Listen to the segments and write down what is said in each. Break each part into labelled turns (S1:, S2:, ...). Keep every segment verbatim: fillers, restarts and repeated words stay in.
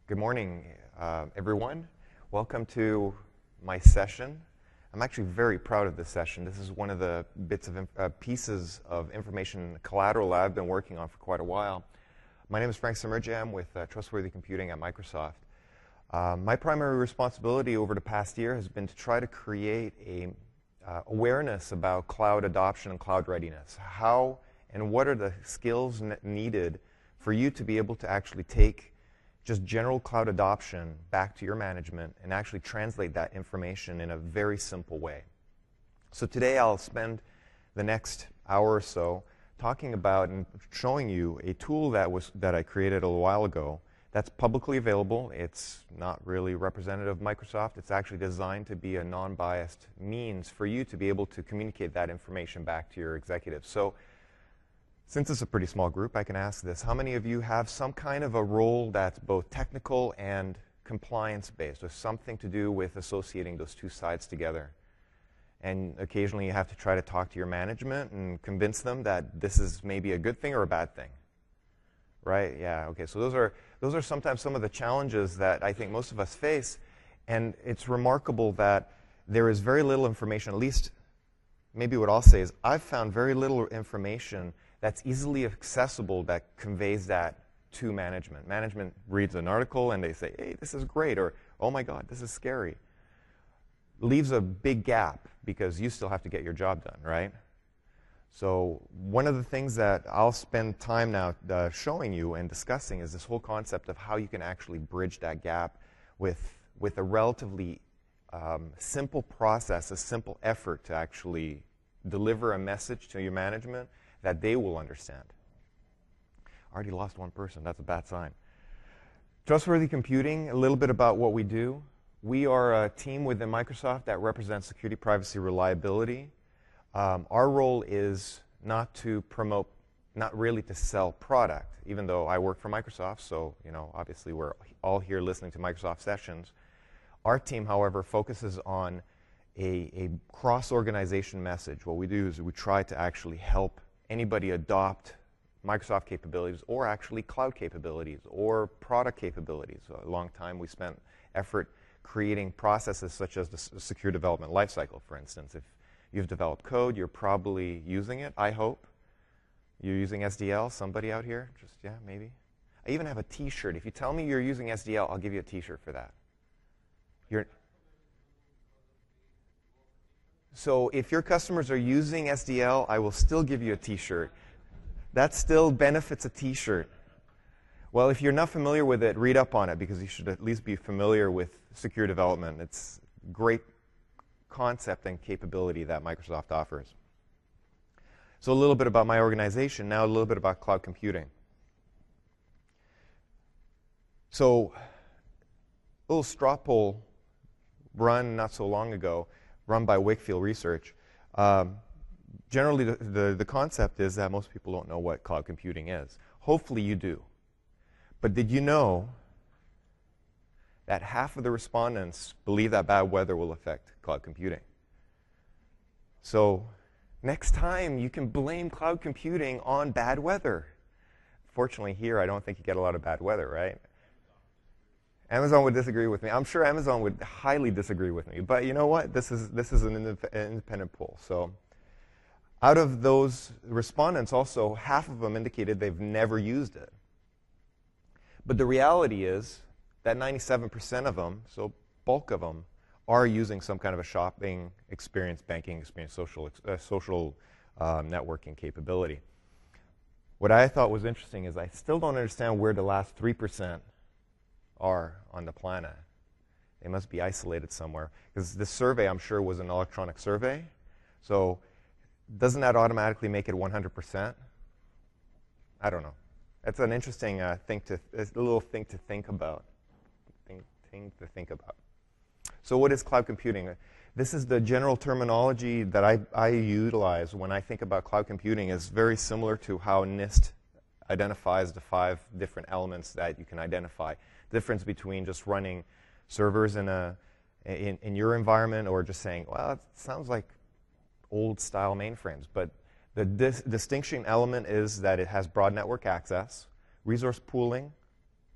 S1: Good morning, uh, everyone. Welcome to my session. I'm actually very proud of this session. This is one of the bits of uh, pieces of information collateral I've been working on for quite a while. My name is Frank Semerji. I'm with uh, Trustworthy Computing at Microsoft. Uh, my primary responsibility over the past year has been to try to create a uh, awareness about cloud adoption and cloud readiness. How and what are the skills n- needed for you to be able to actually take just general cloud adoption back to your management and actually translate that information in a very simple way. So today I'll spend the next hour or so talking about and showing you a tool that was that I created a little while ago that's publicly available. It's not really representative of Microsoft. It's actually designed to be a non-biased means for you to be able to communicate that information back to your executives. So since it's a pretty small group, I can ask this. How many of you have some kind of a role that's both technical and compliance-based, or something to do with associating those two sides together? And occasionally you have to try to talk to your management and convince them that this is maybe a good thing or a bad thing. Right? Yeah, okay. So those are, those are sometimes some of the challenges that I think most of us face. And it's remarkable that there is very little information, at least maybe what I'll say is I've found very little information that's easily accessible that conveys that to management. Management reads an article and they say, hey, this is great, or oh my God, this is scary. Leaves a big gap because you still have to get your job done, right? So one of the things that I'll spend time now uh, showing you and discussing is this whole concept of how you can actually bridge that gap with, with a relatively um, simple process, a simple effort to actually deliver a message to your management that they will understand. I already lost one person. That's a bad sign. Trustworthy Computing, a little bit about what we do. We are a team within Microsoft that represents security, privacy, reliability. Um, our role is not to promote, not really to sell product, even though I work for Microsoft, so you know, obviously we're all here listening to Microsoft sessions. Our team, however, focuses on a, a cross-organization message. What we do is we try to actually help anybody adopt Microsoft capabilities or actually cloud capabilities or product capabilities. A long time we spent effort creating processes such as the secure development lifecycle, for instance. If you've developed code, you're probably using it, I hope. You're using S D L, somebody out here? Just, yeah, maybe. I even have a t-shirt. If you tell me you're using S D L, I'll give you a t-shirt for that. You're So if your customers are using S D L, I will still give you a t-shirt. That still benefits a t-shirt. Well, if you're not familiar with it, read up on it, because you should at least be familiar with secure development. It's a great concept and capability that Microsoft offers. So a little bit about my organization, now a little bit about cloud computing. So a little straw poll run not so long ago, run by Wakefield Research. Um, generally, the, the, the concept is that most people don't know what cloud computing is. Hopefully you do. But did you know that half of the respondents believe that bad weather will affect cloud computing? So next time, you can blame cloud computing on bad weather. Fortunately, here, I don't think you get a lot of bad weather, right? Amazon would disagree with me. I'm sure Amazon would highly disagree with me. But you know what? This is, this is an independent poll. So out of those respondents, also, half of them indicated they've never used it. But the reality is that ninety-seven percent of them, so bulk of them, are using some kind of a shopping experience, banking experience, social, uh, social uh, networking capability. What I thought was interesting is I still don't understand where the last three percent are on the planet. They must be isolated somewhere. Because this survey, I'm sure, was an electronic survey. So doesn't that automatically make it one hundred percent? I don't know. That's an interesting uh, thing to, a little thing to think about. Thing, thing to think about. So what is cloud computing? This is the general terminology that I, I utilize when I think about cloud computing. Is very similar to how NIST identifies the five different elements that you can identify. The difference between just running servers in, a, in, in your environment or just saying, well, it sounds like old-style mainframes. But the dis distinction element is that it has broad network access, resource pooling,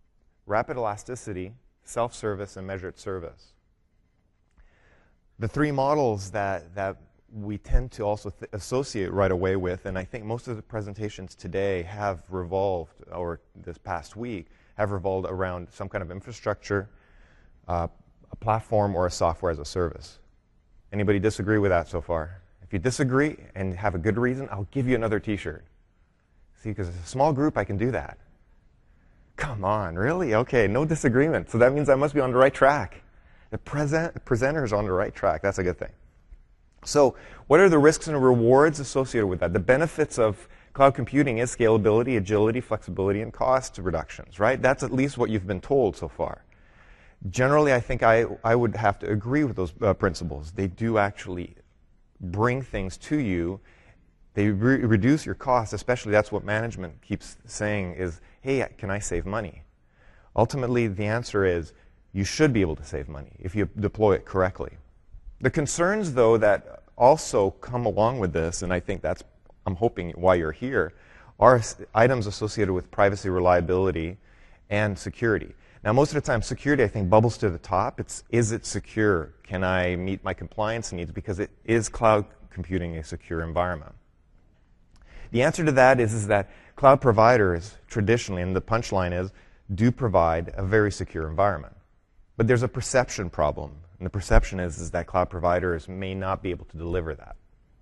S1: rapid elasticity, self-service, and measured service. The three models that, that we tend to also th- associate right away with, and I think most of the presentations today have revolved, or this past week, have revolved around some kind of infrastructure, uh, a platform, or a software as a service. Anybody disagree with that so far? If you disagree and have a good reason, I'll give you another t-shirt. See, because it's a small group, I can do that. Come on, really? Okay, no disagreement. So that means I must be on the right track. The present, presenter is on the right track. That's a good thing. So what are the risks and rewards associated with that? The benefits of cloud computing is scalability, agility, flexibility, and cost reductions, right? That's at least what you've been told so far. Generally, I think I, I would have to agree with those uh, principles. They do actually bring things to you. They re- reduce your costs, especially that's what management keeps saying is, hey, can I save money? Ultimately, the answer is you should be able to save money if you deploy it correctly. The concerns, though, that also come along with this, and I think that's, I'm hoping why you're here, are items associated with privacy, reliability, and security. Now, most of the time, security, I think, bubbles to the top. It's, is it secure? Can I meet my compliance needs? Because it is cloud computing a secure environment. The answer to that is, is that cloud providers, traditionally, and the punchline is, do provide a very secure environment. But there's a perception problem. And the perception is, is that cloud providers may not be able to deliver that.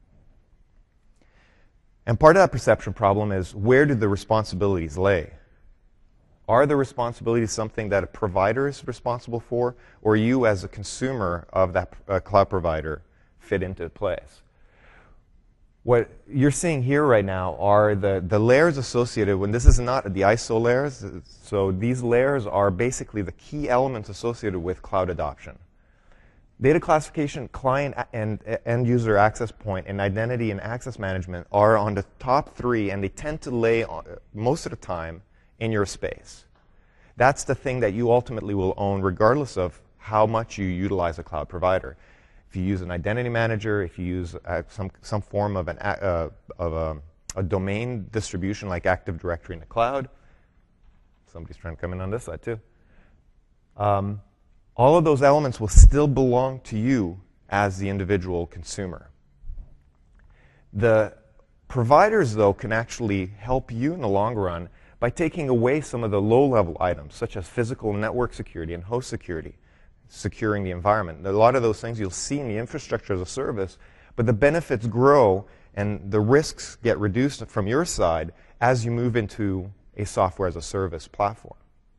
S1: And part of that perception problem is, where do the responsibilities lay? Are the responsibilities something that a provider is responsible for, or you as a consumer of that uh, cloud provider fit into place? What you're seeing here right now are the, the layers associated, when this is not the I S O layers, so these layers are basically the key elements associated with cloud adoption. Data classification, client and end user access point, and identity and access management are on the top three, and they tend to lay on, most of the time in your space. That's the thing that you ultimately will own regardless of how much you utilize a cloud provider. If you use an identity manager, if you use uh, some, some form of, an, uh, of a, a domain distribution like Active Directory in the cloud, somebody's trying to come in on this side too, um, all of those elements will still belong to you as the individual consumer. The providers, though, can actually help you in the long run by taking away some of the low-level items, such as physical network security and host security, securing the environment. A lot of those things you'll see in the infrastructure as a service, but the benefits grow and the risks get reduced from your side as you move into a software as a service platform.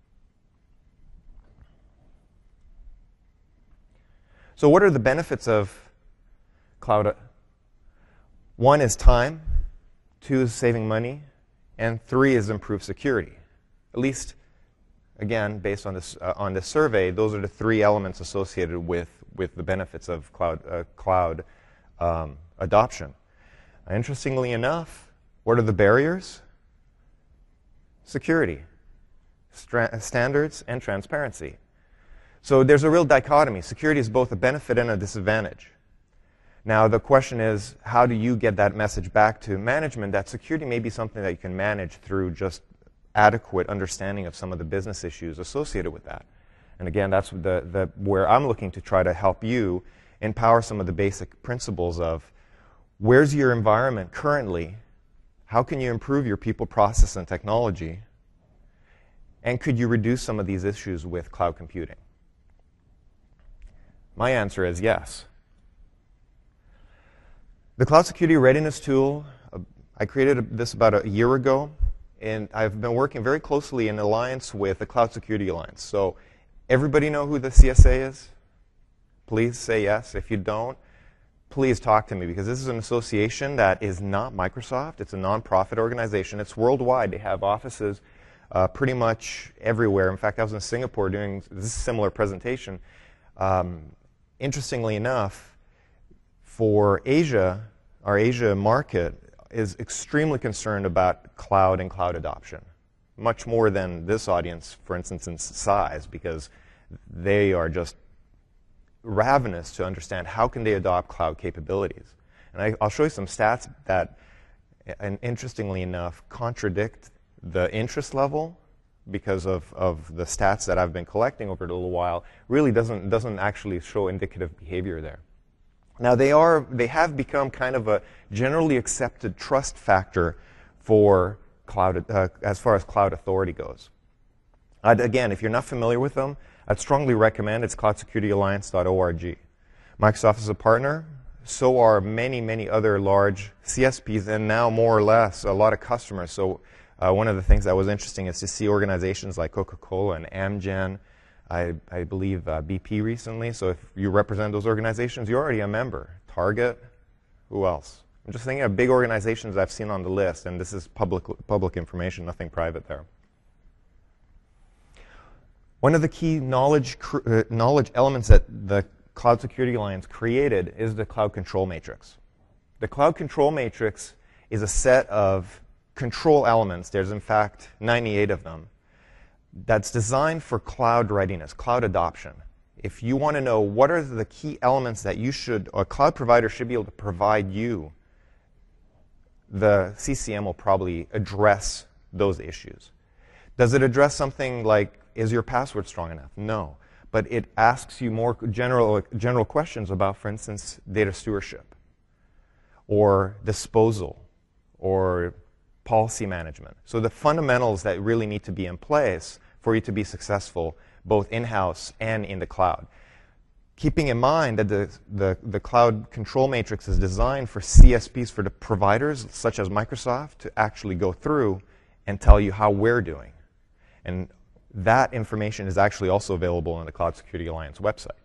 S1: So what are the benefits of cloud? One is time, two is saving money, and three is improved security. At least, again, based on this, uh, on this survey, those are the three elements associated with, with the benefits of cloud, uh, cloud um, adoption. Uh, interestingly enough, what are the barriers? Security, Stra- standards, and transparency. So there's a real dichotomy. Security is both a benefit and a disadvantage. Now, the question is, how do you get that message back to management that security may be something that you can manage through just adequate understanding of some of the business issues associated with that? And again, that's the, the, where I'm looking to try to help you empower some of the basic principles of where's your environment currently, how can you improve your people, process, and technology, and could you reduce some of these issues with cloud computing? My answer is yes. The Cloud Security Readiness Tool, uh, I created this about a year ago, and I've been working very closely in alliance with the Cloud Security Alliance. So everybody know who the C S A is? Please say yes. If you don't, please talk to me, because this is an association that is not Microsoft. It's a nonprofit organization. It's worldwide. They have offices uh, pretty much everywhere. In fact, I was in Singapore doing this similar presentation. Um, interestingly enough, for Asia, our Asia market is extremely concerned about cloud and cloud adoption, much more than this audience, for instance, in size, because they are just ravenous to understand how can they adopt cloud capabilities. And I, I'll show you some stats that, and interestingly enough, contradict the interest level because of, of the stats that I've been collecting over a little while, really doesn't, doesn't actually show indicative behavior there. Now, they, are, they have become kind of a generally accepted trust factor for cloud, uh, as far as cloud authority goes. I'd, again, if you're not familiar with them, I'd strongly recommend it's cloud security alliance dot org. Microsoft is a partner. So are many, many other large C S Ps, and now more or less a lot of customers. So uh, one of the things that was interesting is to see organizations like Coca-Cola and Amgen, I, I believe uh, B P recently. So if you represent those organizations, you're already a member. Target, who else? I'm just thinking of big organizations I've seen on the list, and this is public, public information, nothing private there. One of the key knowledge, uh, knowledge elements that the Cloud Security Alliance created is the Cloud Control Matrix. The Cloud Control Matrix is a set of control elements. There's, in fact, ninety-eight of them. That's designed for cloud readiness, cloud adoption. If you want to know what are the key elements that you should, or a cloud provider should be able to provide you, the C C M will probably address those issues. Does it address something like, is your password strong enough? No. But it asks you more general, general questions about, for instance, data stewardship, or disposal, or policy management. So the fundamentals that really need to be in place for you to be successful, both in-house and in the cloud. Keeping in mind that the, the, the cloud control matrix is designed for C S Ps, for the providers, such as Microsoft, to actually go through and tell you how we're doing. And that information is actually also available on the Cloud Security Alliance website.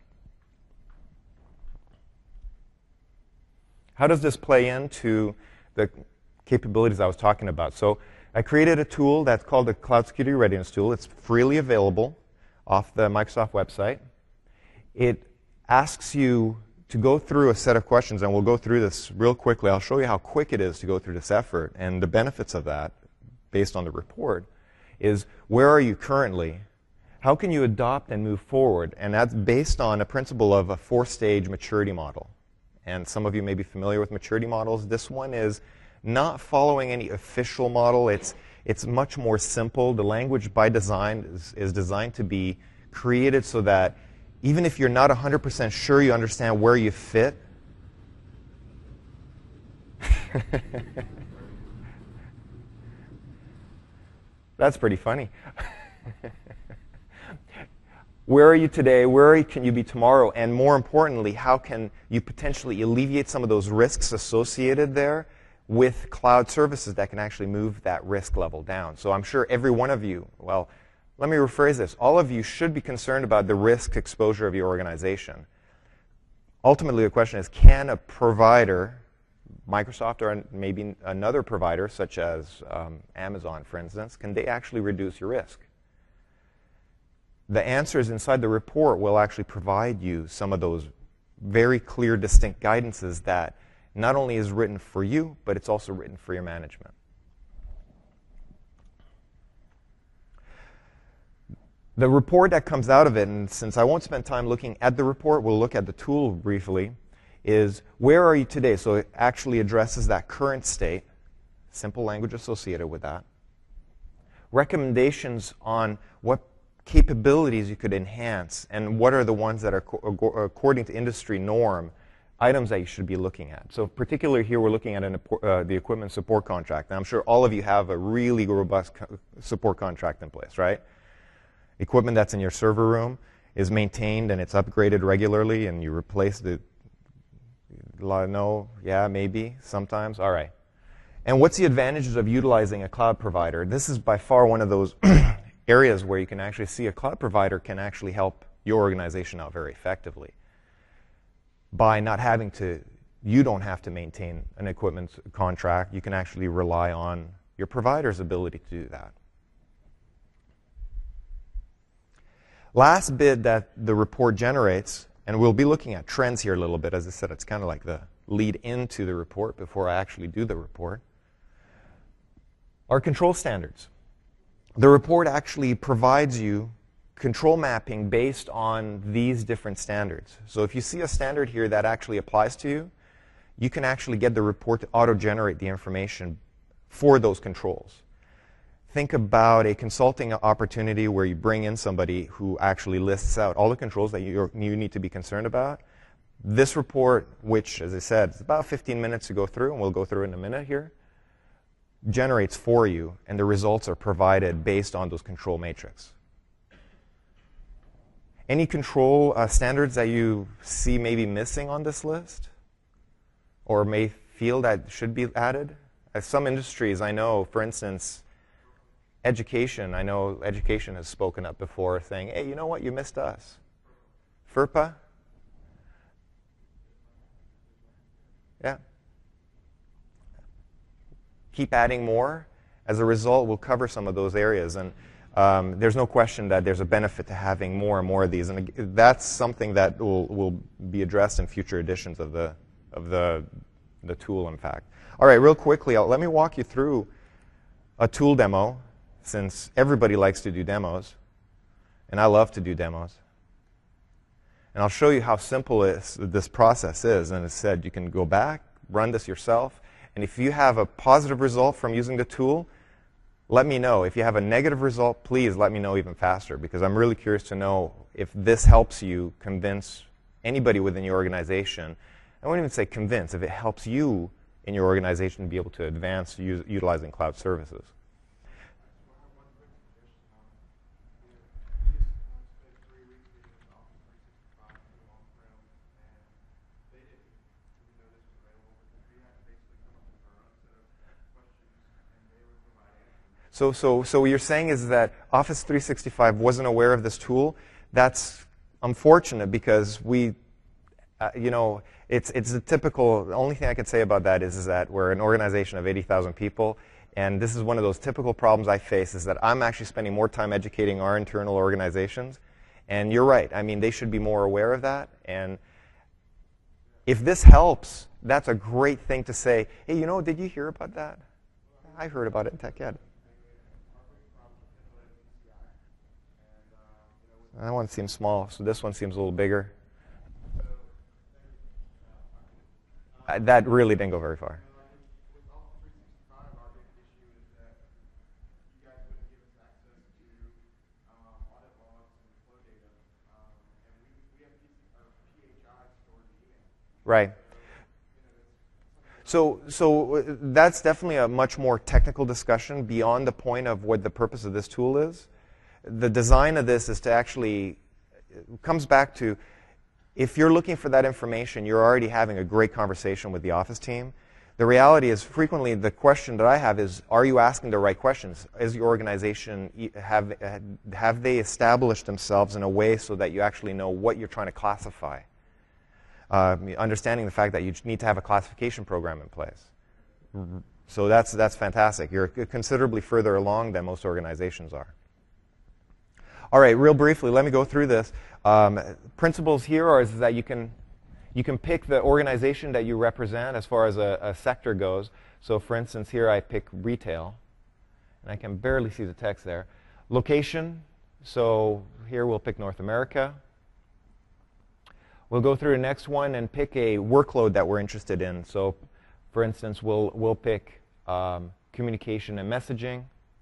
S1: How does this play into the capabilities I was talking about? So I created a tool that's called the Cloud Security Readiness Tool. It's freely available off the Microsoft website. It asks you to go through a set of questions, and we'll go through this real quickly. I'll show you how quick it is to go through this effort, and the benefits of that, based on the report, is where are you currently? How can you adopt and move forward? And that's based on a principle of a four-stage maturity model. And some of you may be familiar with maturity models. This one is not following any official model. It's, it's much more simple. The language by design is, is designed to be created so that even if you're not one hundred percent sure you understand where you fit, that's pretty funny. Where are you today? Where can you be tomorrow? And more importantly, how can you potentially alleviate some of those risks associated there with cloud services that can actually move that risk level down? So I'm sure every one of you, well, let me rephrase this. All of you should be concerned about the risk exposure of your organization. Ultimately, the question is, can a provider, Microsoft or maybe another provider, such as um, Amazon, for instance, can they actually reduce your risk? The answers inside the report will actually provide you some of those very clear, distinct guidances that not only is written for you, but it's also written for your management. The report that comes out of it, and since I won't spend time looking at the report, we'll look at the tool briefly, is where are you today? So it actually addresses that current state, simple language associated with that. Recommendations on what capabilities you could enhance, and what are the ones that are, according to industry norm, items that you should be looking at. So particularly here, we're looking at an, uh, the equipment support contract. And I'm sure all of you have a really robust co support contract in place, right? Equipment that's in your server room is maintained and it's upgraded regularly, and you replace the, no, yeah, maybe, sometimes, all right. And what's the advantages of utilizing a cloud provider? This is by far one of those areas where you can actually see a cloud provider can actually help your organization out very effectively by not having to, you don't have to maintain an equipment contract. You can actually rely on your provider's ability to do that. Last bit that the report generates, and we'll be looking at trends here a little bit. As I said, it's kind of like the lead into the report before I actually do the report, are control standards. The report actually provides you control mapping based on these different standards. So if you see a standard here that actually applies to you, you can actually get the report to auto-generate the information for those controls. think about a consulting opportunity where you bring in somebody who actually lists out all the controls that you you need to be concerned about. This report, which, as I said, is about fifteen minutes to go through, and we'll go through it in a minute here, generates for you, and the results are provided based on those control matrix. Any control uh, standards that you see maybe missing on this list or may feel that should be added? As some industries, I know, for instance, education, I know education has spoken up before saying, hey, you know what, you missed us. FERPA? Yeah. Keep adding more. As a result, we'll cover some of those areas. And um, there's no question that there's a benefit to having more and more of these. And that's something that will, will be addressed in future editions of the, of the, the tool, in fact. All right, real quickly, I'll, let me walk you through a tool demo, since everybody likes to do demos, and I love to do demos. And I'll show you how simple this, this process is. And as I said, you can go back, run this yourself, and if you have a positive result from using the tool, let me know. If you have a negative result, please let me know even faster, because I'm really curious to know if this helps you convince anybody within your organization. I won't even say convince, if it helps you in your organization to be able to advance u- utilizing cloud services. So, so, so what you're saying is that Office three sixty-five wasn't aware of this tool. That's unfortunate because we, uh, you know, it's it's a typical. The only thing I could say about that is, is that we're an organization of eighty thousand people, and this is one of those typical problems I face. Is that I'm actually spending more time educating our internal organizations, and you're right. I mean, they should be more aware of that. And if this helps, that's a great thing to say. Hey, you know, did you hear about that? I heard about it in TechEd. That one seems small, so this one seems a little bigger. Uh, that really didn't go very far. Right. So, so that's definitely a much more technical discussion beyond the point of what the purpose of this tool is. The design of this is to actually, it comes back to, if you're looking for that information, you're already having a great conversation with the Office team. The reality is, frequently the question that I have is, are you asking the right questions? Is your organization, have, have they established themselves in a way so that you actually know what you're trying to classify? Uh, understanding the fact that you need to have a classification program in place. So that's, that's fantastic. You're considerably further along than most organizations are. All right, real briefly, let me go through this. Um, principles here are is that you can, you can pick the organization that you represent as far as a, a sector goes. So for instance, here I pick retail, and I can barely see the text there. Location, so here we'll pick North America. We'll go through the next one and pick a workload that we're interested in. So for instance, we'll, we'll pick um, communication and messaging.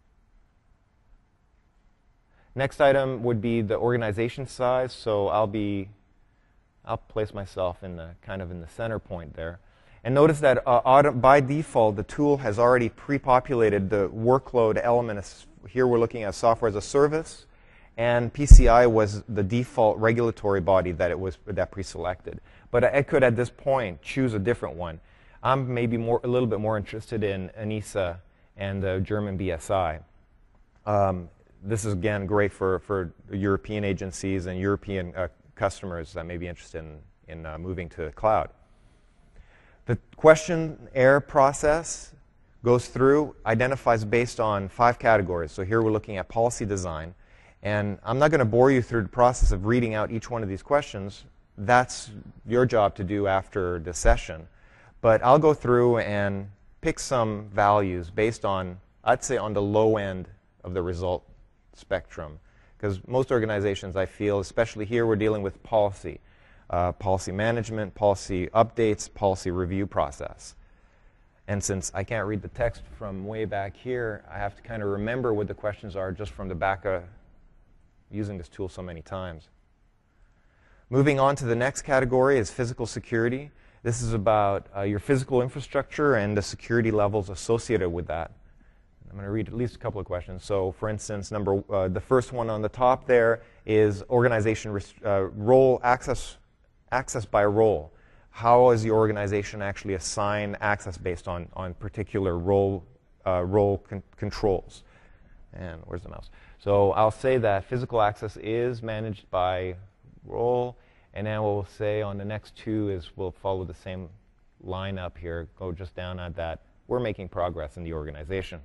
S1: Next item would be the organization size. So I'll be, I'll place myself in the kind of in the center point there. And notice that uh, auto, by default, the tool has already pre-populated the workload element. Here we're looking at software as a service, and P C I was the default regulatory body that it was that pre-selected. But I could, at this point, choose a different one. I'm maybe more a little bit more interested in ENISA and the German B S I. Um, This is, again, great for, for European agencies and European uh, customers that may be interested in, in uh, moving to the cloud. The questionnaire process goes through, identifies based on five categories. So here we're looking at policy design. And I'm not going to bore you through the process of reading out each one of these questions. That's your job to do after the session. But I'll go through and pick some values based on, I'd say, on the low end of the result spectrum, because most organizations, I feel, especially here, we're dealing with policy, uh, policy management, policy updates, policy review process. And since I can't read the text from way back here, I have to kind of remember what the questions are just from the back of using this tool so many times. Moving on to the next category is physical security. This is about uh, your physical infrastructure and the security levels associated with that. I'm going to read at least a couple of questions. So, for instance, number uh, the first one on the top there is organization rest- uh, role access access by role. How is the organization actually assign access based on on particular role uh, role con- controls? And where's the mouse? So I'll say that physical access is managed by role, and then what we'll say on the next two is we'll follow the same line up here, go just down at that. We're making progress in the organization.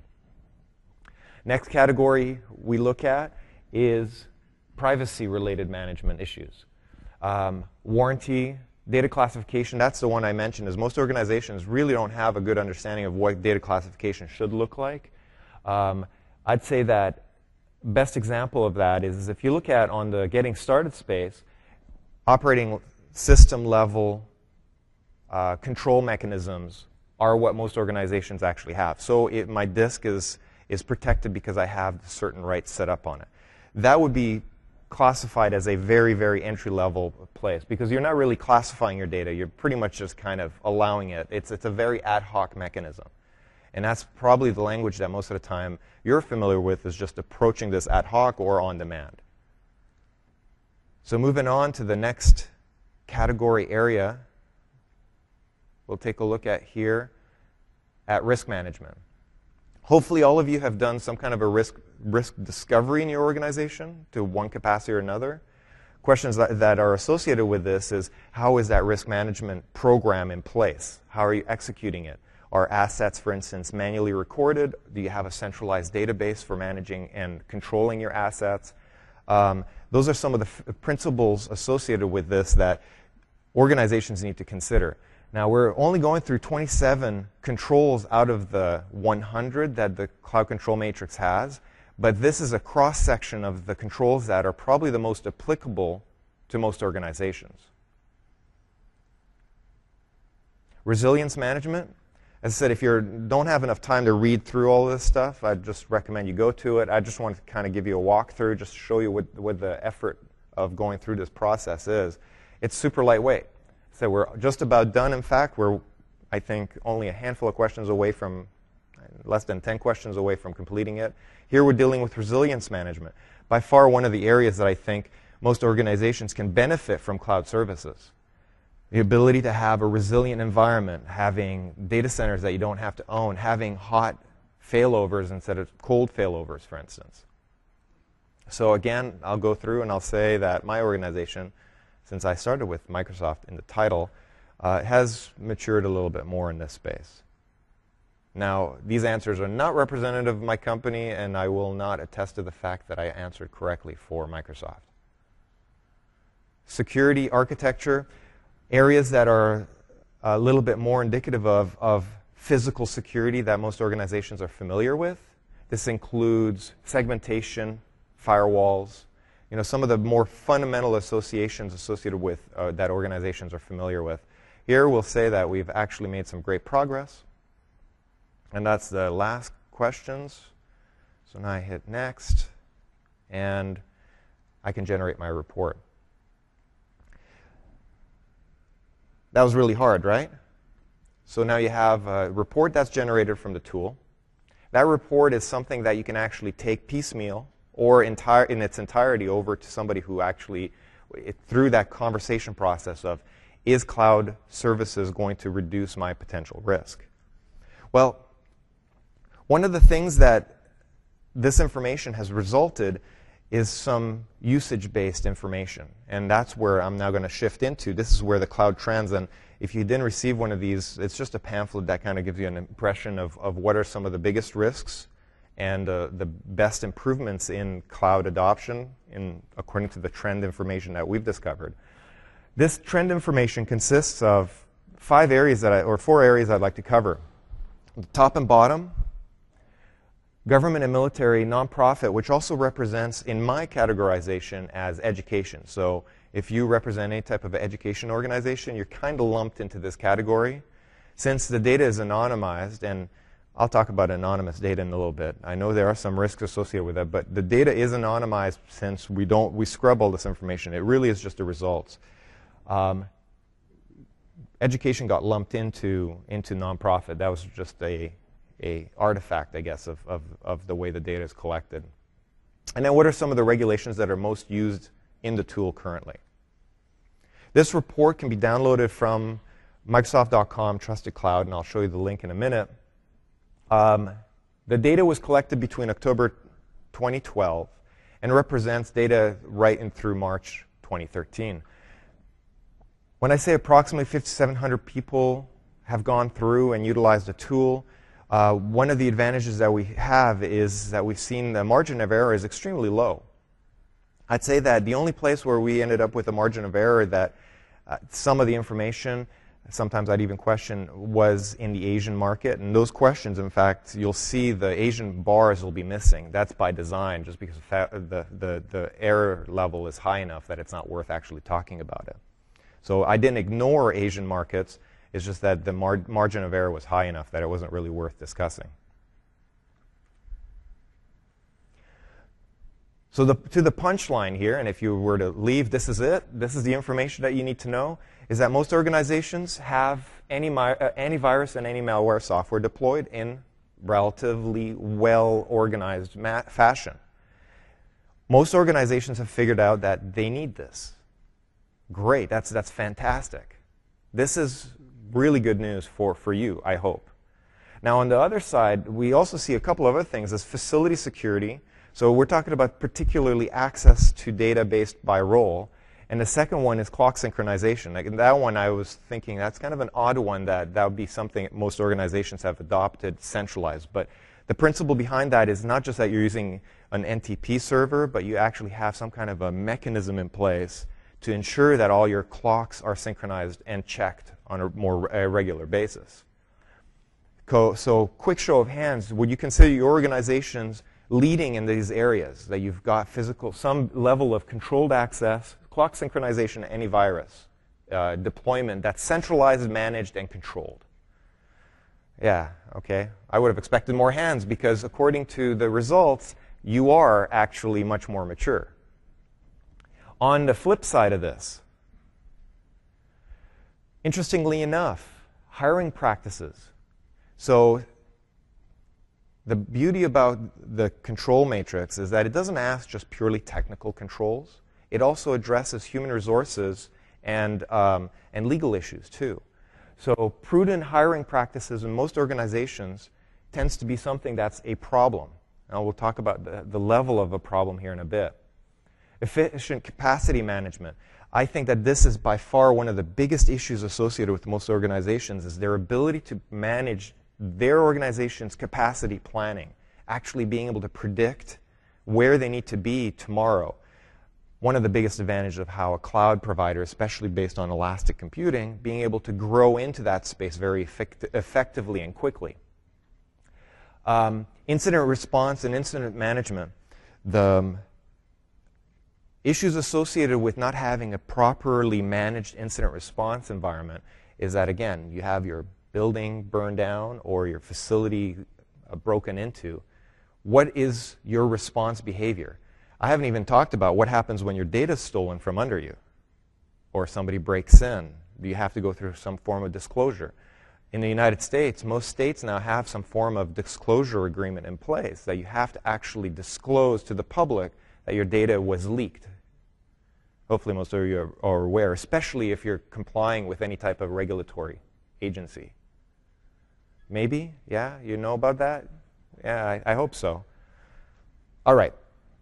S1: Next category we look at is privacy-related management issues. Um, warranty, data classification, that's the one I mentioned, is most organizations really don't have a good understanding of what data classification should look like. Um, I'd say that best example of that is, is if you look at on the getting started space, operating system level uh, control mechanisms are what most organizations actually have. So it, my disk is, is protected because I have certain rights set up on it. That would be classified as a very, very entry-level place because you're not really classifying your data. You're pretty much just kind of allowing it. It's, it's a very ad hoc mechanism. And that's probably the language that most of the time you're familiar with is just approaching this ad hoc or on demand. So moving on to the next category area, we'll take a look at here at risk management. Hopefully all of you have done some kind of a risk, risk discovery in your organization to one capacity or another. Questions that, that are associated with this is, how is that risk management program in place? How are you executing it? Are assets, for instance, manually recorded? Do you have a centralized database for managing and controlling your assets? Um, those are some of the f- principles associated with this that organizations need to consider. Now, we're only going through twenty-seven controls out of the one hundred that the Cloud Control Matrix has, but this is a cross-section of the controls that are probably the most applicable to most organizations. Resilience management. As I said, if you don't have enough time to read through all of this stuff, I just recommend you go to it. I just want to kind of give you a walkthrough, just to show you what, what the effort of going through this process is. It's super lightweight. So we're just about done. In fact, we're, I think, only a handful of questions away from, less than ten questions away from completing it. Here we're dealing with resilience management. By far one of the areas that I think most organizations can benefit from cloud services. The ability to have a resilient environment, having data centers that you don't have to own, having hot failovers instead of cold failovers, for instance. So again, I'll go through and I'll say that my organization, since I started with Microsoft in the title, uh, has matured a little bit more in this space. Now, these answers are not representative of my company, and I will not attest to the fact that I answered correctly for Microsoft. Security architecture. Areas that are a little bit more indicative of, of physical security that most organizations are familiar with. This includes segmentation, firewalls, you know, some of the more fundamental associations associated with uh, that organizations are familiar with. Here we'll say that we've actually made some great progress. And that's the last questions. So now I hit next, and I can generate my report. That was really hard, right? So now you have a report that's generated from the tool. That report is something that you can actually take piecemeal or entire, in its entirety over to somebody who actually, it, through that conversation process of, is cloud services going to reduce my potential risk? Well, one of the things that this information has resulted is some usage-based information. And that's where I'm now going to shift into. This is where the Cloud Trends, and if you didn't receive one of these, it's just a pamphlet that kind of gives you an impression of, of what are some of the biggest risks and uh, the best improvements in cloud adoption in, according to the trend information that we've discovered. This trend information consists of five areas that I, or four areas I'd like to cover. The top and bottom, government and military, nonprofit, which also represents, in my categorization, as education. So if you represent any type of education organization, you're kind of lumped into this category. Since the data is anonymized, and I'll talk about anonymous data in a little bit. I know there are some risks associated with that, but the data is anonymized since we don't we scrub all this information. It really is just the results. Um, education got lumped into into nonprofit. That was just a a artifact, I guess, of, of of the way the data is collected. And then, what are some of the regulations that are most used in the tool currently? This report can be downloaded from Microsoft dot com Trusted Cloud, and I'll show you the link in a minute. Um, the data was collected between October twenty twelve and represents data right in through March twenty thirteen. When I say approximately five thousand seven hundred people have gone through and utilized the tool, uh, one of the advantages that we have is that we've seen the margin of error is extremely low. I'd say that the only place where we ended up with a margin of error that uh, some of the information, sometimes I'd even question, was in the Asian market. And those questions, in fact, you'll see the Asian bars will be missing. That's by design, just because the, the, the error level is high enough that it's not worth actually talking about it. So I didn't ignore Asian markets. It's just that the mar margin of error was high enough that it wasn't really worth discussing. So the, to the punchline here, and if you were to leave, this is it. This is the information that you need to know, is that most organizations have any uh, antivirus and anti-malware software deployed in relatively well-organized fashion. Most organizations have figured out that they need this. Great, that's, that's fantastic. This is really good news for, for you, I hope. Now, on the other side, we also see a couple of other things as facility security. So we're talking about particularly access to data based by role. And the second one is clock synchronization. Like, that one I was thinking that's kind of an odd one that that would be something most organizations have adopted centralized. But the principle behind that is not just that you're using an N T P server, but you actually have some kind of a mechanism in place to ensure that all your clocks are synchronized and checked on a more a regular basis. So quick show of hands, would you consider your organizations leading in these areas, that you've got physical, some level of controlled access, clock synchronization, antivirus, uh, deployment that's centralized, managed, and controlled? Yeah, okay. I would have expected more hands because according to the results, you are actually much more mature. On the flip side of this, interestingly enough, hiring practices. So the beauty about the control matrix is that it doesn't ask just purely technical controls. It also addresses human resources and, um, and legal issues, too. So prudent hiring practices in most organizations tends to be something that's a problem. And we'll talk about the, the level of a problem here in a bit. Efficient capacity management. I think that this is by far one of the biggest issues associated with most organizations is their ability to manage their organization's capacity planning, actually being able to predict where they need to be tomorrow. One of the biggest advantages of how a cloud provider, especially based on elastic computing, being able to grow into that space very effect effectively and quickly. Um, incident response and incident management. The um, issues associated with not having a properly managed incident response environment is that, again, you have your building burned down or your facility uh, broken into. What is your response behavior? I haven't even talked about what happens when your data is stolen from under you or somebody breaks in. Do you have to go through some form of disclosure? In the United States, most states now have some form of disclosure agreement in place that you have to actually disclose to the public that your data was leaked. Hopefully most of you are, are aware, especially if you're complying with any type of regulatory agency. Maybe? Yeah? You know about that? Yeah, I, I hope so. All right.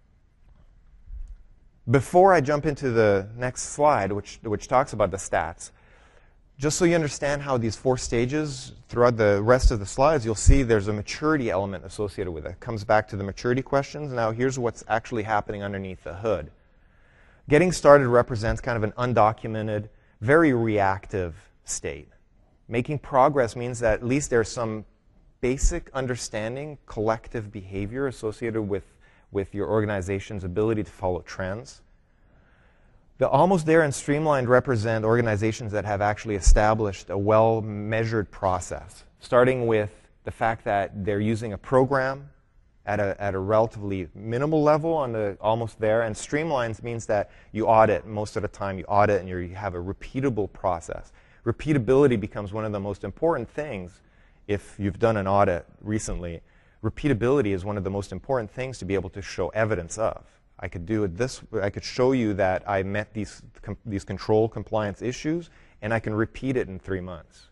S1: Before I jump into the next slide, which, which talks about the stats, just so you understand how these four stages, throughout the rest of the slides, you'll see there's a maturity element associated with it. It comes back to the maturity questions. Now here's what's actually happening underneath the hood. Getting started represents kind of an undocumented, very reactive state. Making progress means that at least there's some basic understanding, collective behavior associated with, with your organization's ability to follow trends. The almost there and streamlined represent organizations that have actually established a well-measured process, starting with the fact that they're using a program at a, at a relatively minimal level on the almost there, and streamlines means that you audit most of the time. You audit and you're, you have a repeatable process. Repeatability becomes one of the most important things if you've done an audit recently. Repeatability is one of the most important things to be able to show evidence of. I could do it this. I could show you that I met these com these control compliance issues, and I can repeat it in three months.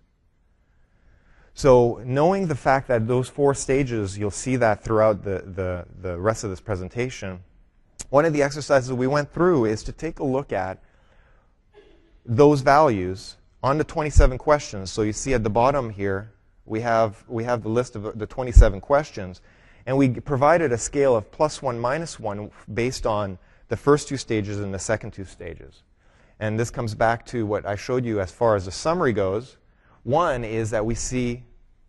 S1: So knowing the fact that those four stages, you'll see that throughout the, the, the rest of this presentation, one of the exercises we went through is to take a look at those values on the twenty-seven questions. So you see at the bottom here, we have, we have the list of the twenty-seven questions. And we provided a scale of plus one, minus one based on the first two stages and the second two stages. And this comes back to what I showed you as far as the summary goes. One is that we see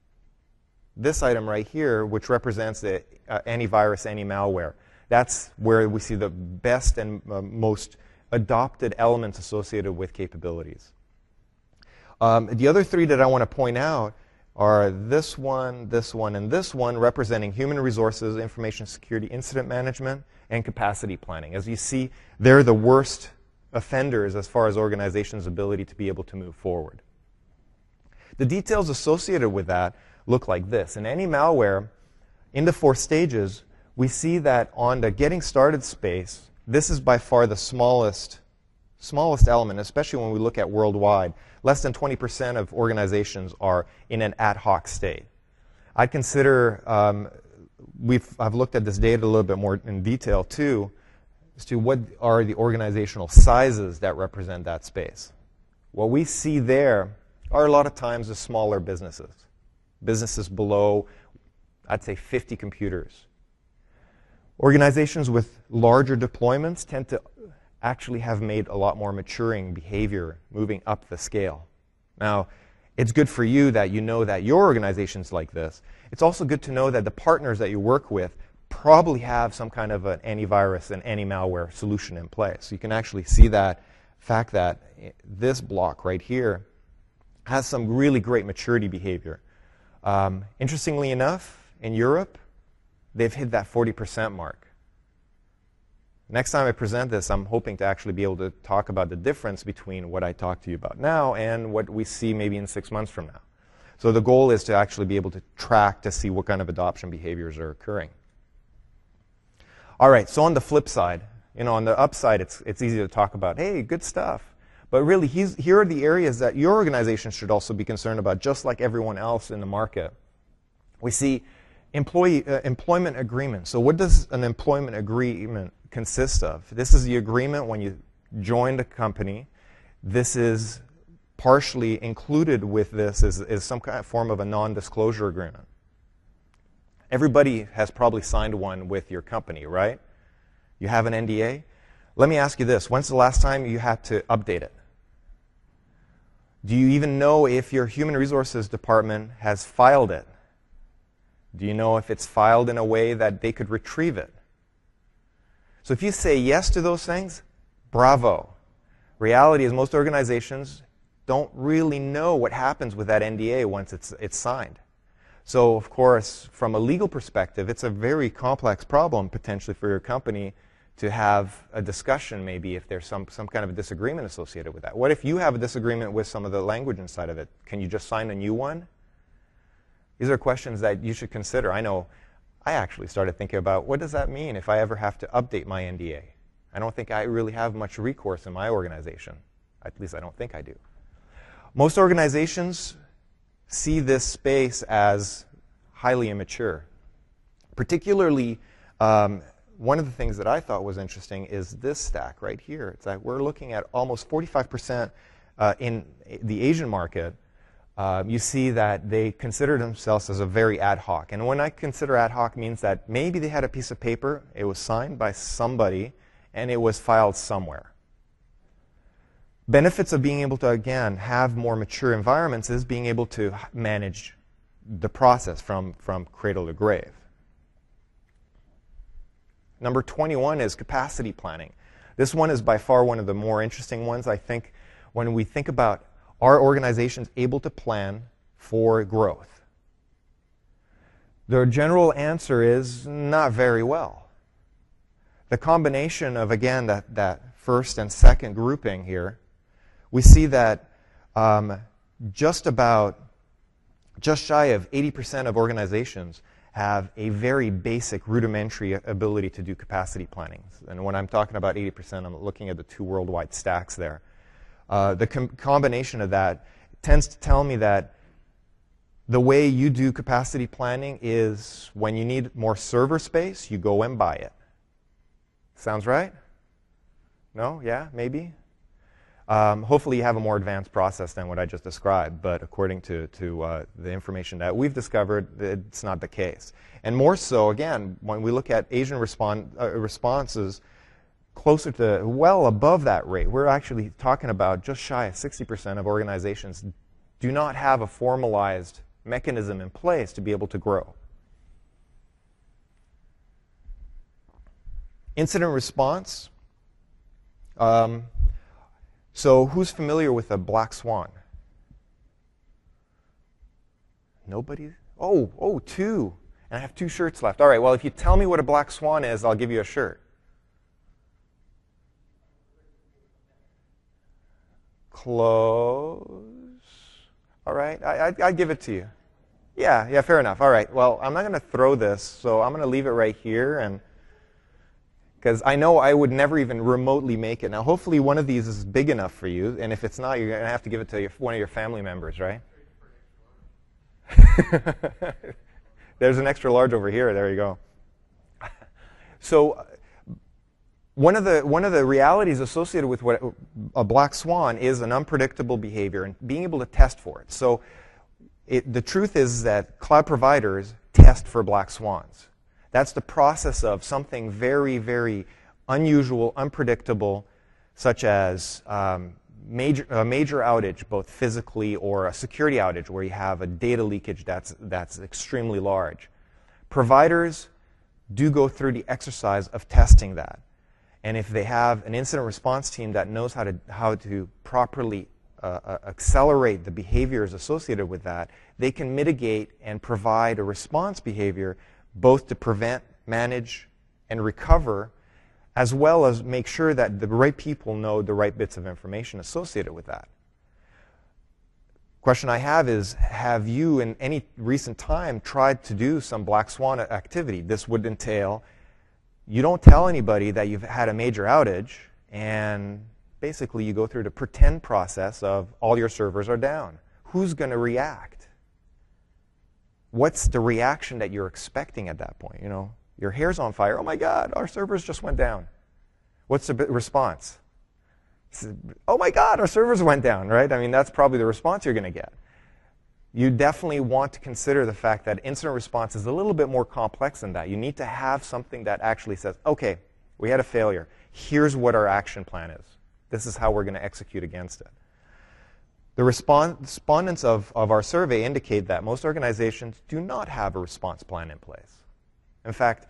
S1: this item right here, which represents the uh, antivirus, anti-malware. That's where we see the best and uh, most adopted elements associated with capabilities. Um, the other three that I want to point out are this one, this one, and this one, representing human resources, information security, incident management, and capacity planning. As you see, they're the worst offenders as far as organizations' ability to be able to move forward. The details associated with that look like this. In any malware, in the four stages, we see that on the getting started space, this is by far the smallest, smallest element, especially when we look at worldwide. Less than twenty percent of organizations are in an ad hoc state. I consider, um, we've, I've looked at this data a little bit more in detail too, as to what are the organizational sizes that represent that space. What we see there are a lot of times the smaller businesses. Businesses below, I'd say, fifty computers. Organizations with larger deployments tend to actually have made a lot more maturing behavior moving up the scale. Now, it's good for you that you know that your organization's like this. It's also good to know that the partners that you work with probably have some kind of an antivirus and anti-malware solution in place. So you can actually see that fact that this block right here has some really great maturity behavior. Um, interestingly enough, in Europe, they've hit that forty percent mark. Next time I present this, I'm hoping to actually be able to talk about the difference between what I talk to you about now and what we see maybe in six months from now. So the goal is to actually be able to track to see what kind of adoption behaviors are occurring. All right, so on the flip side, you know, on the upside, it's, it's easy to talk about, hey, good stuff. But really, he's, here are the areas that your organization should also be concerned about, just like everyone else in the market. We see employee, uh, employment agreement. So what does an employment agreement consist of? This is the agreement when you join the company. This is partially included with this is, is some kind of form of a non-disclosure agreement. Everybody has probably signed one with your company, right? You have an N D A? Let me ask you this. When's the last time you had to update it? Do you even know if your human resources department has filed it? Do you know if it's filed in a way that they could retrieve it? So if you say yes to those things, bravo. Reality is most organizations don't really know what happens with that N D A once it's, it's signed. So, of course, from a legal perspective, it's a very complex problem potentially for your company to have a discussion, maybe if there's some, some kind of a disagreement associated with that. What if you have a disagreement with some of the language inside of it? Can you just sign a new one? These are questions that you should consider. I know I actually started thinking about, what does that mean if I ever have to update my N D A? I don't think I really have much recourse in my organization. At least I don't think I do. Most organizations see this space as highly immature. Particularly, um, one of the things that I thought was interesting is this stack right here. It's like we're looking at almost forty-five percent uh, in the Asian market. Uh, you see that they consider themselves as a very ad hoc. And when I consider ad hoc means that maybe they had a piece of paper, it was signed by somebody, and it was filed somewhere. Benefits of being able to, again, have more mature environments is being able to manage the process from, from cradle to grave. Number twenty-one is capacity planning. This one is by far one of the more interesting ones, I think, when we think about, are organizations able to plan for growth? The general answer is not very well. The combination of, again, that, that first and second grouping here, we see that um, just about, just shy of eighty percent of organizations have a very basic rudimentary ability to do capacity planning. And when I'm talking about eighty percent, I'm looking at the two worldwide stacks there. Uh, the com combination of that tends to tell me that the way you do capacity planning is when you need more server space, you go and buy it. Sounds right? No? Yeah? Maybe? Um, hopefully you have a more advanced process than what I just described, but according to, to uh, the information that we've discovered, it's not the case. And more so, again, when we look at Asian respond, uh, responses closer to, well above that rate, we're actually talking about just shy of sixty percent of organizations do not have a formalized mechanism in place to be able to grow. Incident response. Um, So who's familiar with a black swan? Nobody? Oh, oh, two. And I have two shirts left. All right, well, if you tell me what a black swan is, I'll give you a shirt. Close. All right, I, I, I'd give it to you. Yeah, yeah, fair enough. All right, well, I'm not going to throw this, so I'm going to leave it right here, and because I know I would never even remotely make it. Now, hopefully one of these is big enough for you, and if it's not, you're going to have to give it to your, one of your family members, right? There's an extra large over here. There you go. So one of the, one of the realities associated with what a black swan is an unpredictable behavior and being able to test for it. So it, the truth is that cloud providers test for black swans. That's the process of something very, very unusual, unpredictable, such as um, major, a major outage, both physically or a security outage where you have a data leakage that's, that's extremely large. Providers do go through the exercise of testing that. And if they have an incident response team that knows how to, how to properly uh, accelerate the behaviors associated with that, they can mitigate and provide a response behavior both to prevent, manage, and recover, as well as make sure that the right people know the right bits of information associated with that. Question I have is, have you in any recent time tried to do some black swan activity? This would entail, you don't tell anybody that you've had a major outage, and basically you go through the pretend process of all your servers are down. Who's going to react? What's the reaction that you're expecting at that point? You know, your hair's on fire. Oh my God, our servers just went down. What's the response? Oh my God, our servers went down, right? I mean, that's probably the response you're going to get. You definitely want to consider the fact that incident response is a little bit more complex than that. You need to have something that actually says, okay, we had a failure. Here's what our action plan is. This is how we're going to execute against it. The respondents of, of our survey indicate that most organizations do not have a response plan in place. In fact,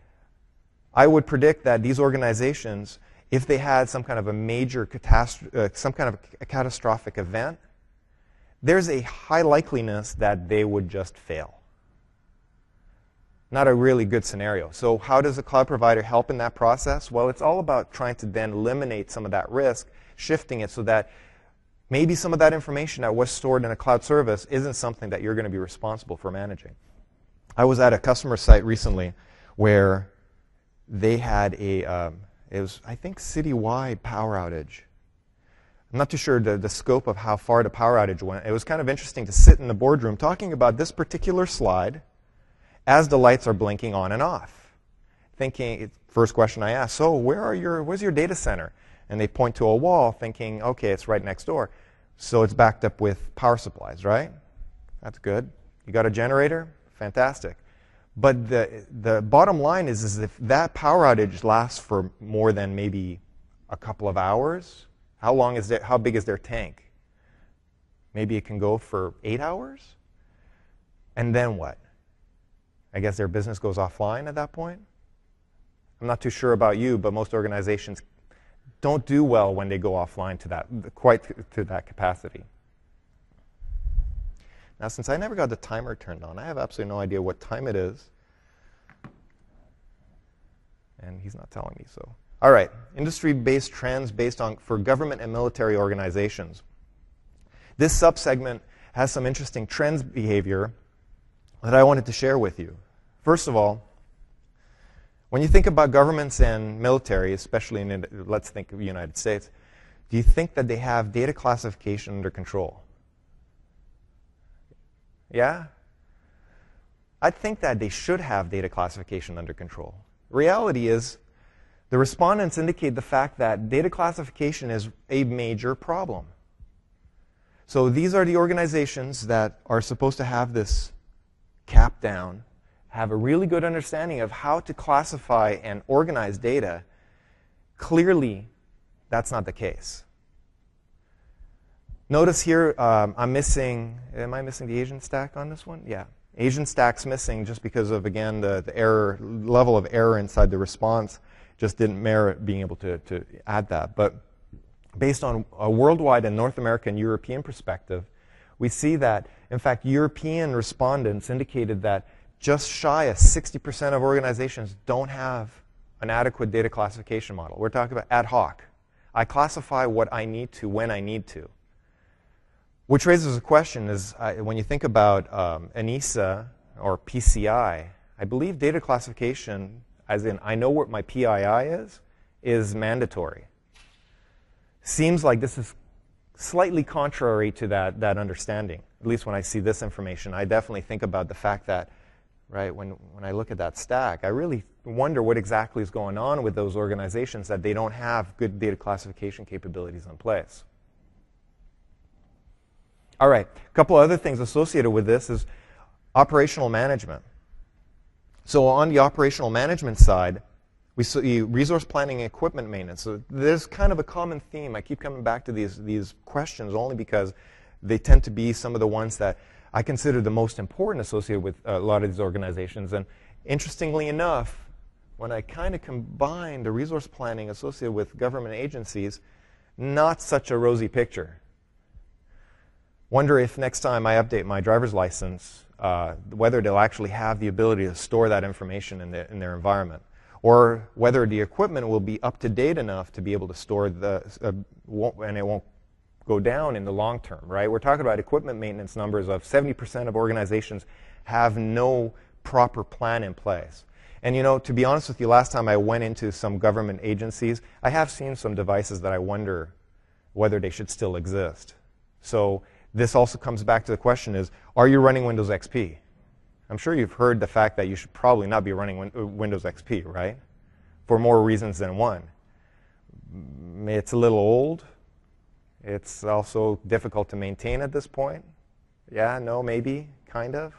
S1: I would predict that these organizations, if they had some kind of a major catastrophe, uh, some kind of a catastrophic event, there's a high likeliness that they would just fail. Not a really good scenario. So how does a cloud provider help in that process? Well, it's all about trying to then eliminate some of that risk, shifting it so that maybe some of that information that was stored in a cloud service isn't something that you're going to be responsible for managing. I was at a customer site recently where they had a, um, it was, I think, citywide power outage. I'm not too sure the, the scope of how far the power outage went. It was kind of interesting to sit in the boardroom talking about this particular slide as the lights are blinking on and off. Thinking, first question I asked, so where are your, where's your data center? And they point to a wall thinking, okay, it's right next door. So it's backed up with power supplies, right? That's good. You got a generator? Fantastic. But the, the bottom line is, is if that power outage lasts for more than maybe a couple of hours, how long is their, how big is their tank? Maybe it can go for eight hours? And then what? I guess their business goes offline at that point? I'm not too sure about you, but most organizations don't do well when they go offline to that, quite to that capacity. Now, since I never got the timer turned on, I have absolutely no idea what time it is. And he's not telling me so. All right, industry-based trends based on for government and military organizations. This subsegment has some interesting trends behavior that I wanted to share with you. First of all, when you think about governments and military, especially in, let's think of the United States, do you think that they have data classification under control? Yeah? I think that they should have data classification under control. Reality is, the respondents indicate the fact that data classification is a major problem. So these are the organizations that are supposed to have this cap down, have a really good understanding of how to classify and organize data. Clearly, that's not the case. Notice here, um, I'm missing, am I missing the Asian stack on this one? Yeah. Asian stack's missing just because of, again, the, the error, level of error inside the response just didn't merit being able to, to add that. But based on a worldwide and North American European perspective, we see that, in fact, European respondents indicated that just shy of sixty percent of organizations don't have an adequate data classification model. We're talking about ad hoc. I classify what I need to when I need to. Which raises a question is, uh, when you think about um, ANISA or P C I, I believe data classification, as in I know what my P I I is, is mandatory. Seems like this is slightly contrary to that, that understanding. At least when I see this information, I definitely think about the fact that, right, when, when I look at that stack, I really wonder what exactly is going on with those organizations that they don't have good data classification capabilities in place. All right, a couple other things associated with this is operational management. So on the operational management side, we see resource planning and equipment maintenance. So there's kind of a common theme. I keep coming back to these, these questions only because they tend to be some of the ones that I consider the most important associated with a lot of these organizations. And interestingly enough, when I kind of combine the resource planning associated with government agencies, not such a rosy picture. Wonder if next time I update my driver's license, uh, whether they'll actually have the ability to store that information in, the, in their environment, or whether the equipment will be up to date enough to be able to store the, uh, won't, and it won't go down in the long term, right? We're talking about equipment maintenance numbers of seventy percent of organizations have no proper plan in place. And you know, to be honest with you, last time I went into some government agencies, I have seen some devices that I wonder whether they should still exist. So this also comes back to the question is, are you running Windows X P? I'm sure you've heard the fact that you should probably not be running win- Windows X P, right? For more reasons than one. It's a little old. It's also difficult to maintain at this point. Yeah, no, maybe, kind of.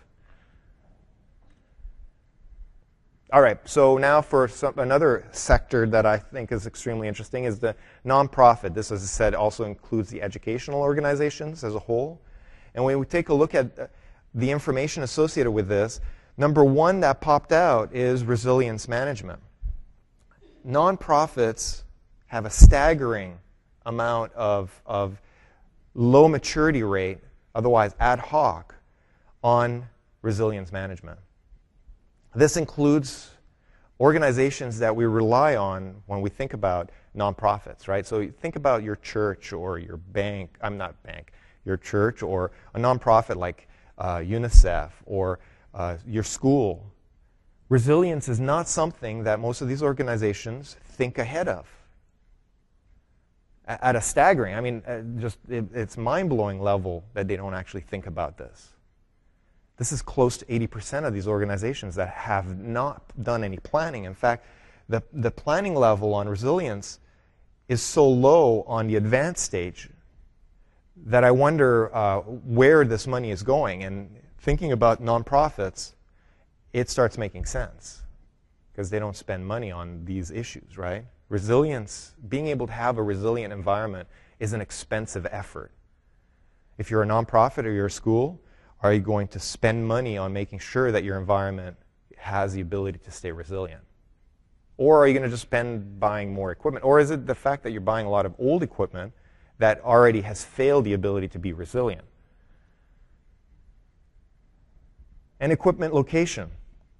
S1: All right, so now for some, another sector that I think is extremely interesting is the nonprofit. This, as I said, also includes the educational organizations as a whole. And when we take a look at the information associated with this, number one that popped out is resilience management. Nonprofits have a staggering amount of, of low maturity rate, otherwise ad hoc, on resilience management. This includes organizations that we rely on when we think about nonprofits, right? So you think about your church or your bank, I'm not bank, your church or a nonprofit like uh, UNICEF or uh, your school. Resilience is not something that most of these organizations think ahead of. At a staggering, I mean, uh, just it, it's mind-blowing level that they don't actually think about this. This is close to eighty percent of these organizations that have not done any planning. In fact, the, the planning level on resilience is so low on the advanced stage that I wonder uh, where this money is going. And thinking about nonprofits, it starts making sense because they don't spend money on these issues, right? Resilience, being able to have a resilient environment is an expensive effort. If you're a nonprofit or you're a school, are you going to spend money on making sure that your environment has the ability to stay resilient? Or are you going to just spend buying more equipment? Or is it the fact that you're buying a lot of old equipment that already has failed the ability to be resilient? And equipment location.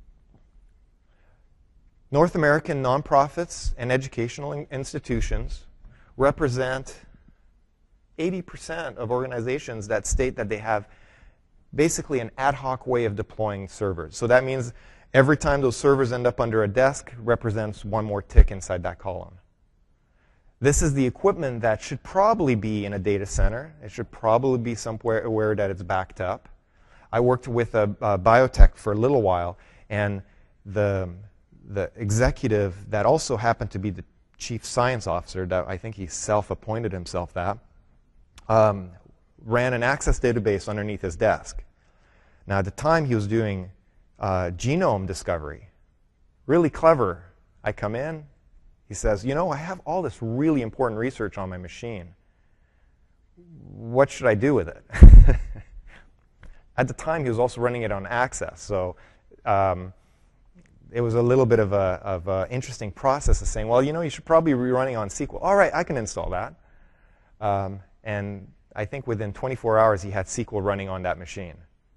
S1: North American nonprofits and educational in- institutions represent eighty percent of organizations that state that they have basically an ad hoc way of deploying servers. So that means every time those servers end up under a desk represents one more tick inside that column. This is the equipment that should probably be in a data center. It should probably be somewhere where that it's backed up. I worked with a, a biotech for a little while, and the, the executive that also happened to be the chief science officer, that I think he self-appointed himself that, um, ran an Access database underneath his desk. Now, at the time, he was doing uh, genome discovery. Really clever. I come in, he says, you know, I have all this really important research on my machine. What should I do with it? At the time, he was also running it on Access, so um, it was a little bit of a of a interesting process of saying, well, you know, you should probably be running on S Q L. All right, I can install that. Um, and I think within twenty-four hours, he had S Q L running on that machine.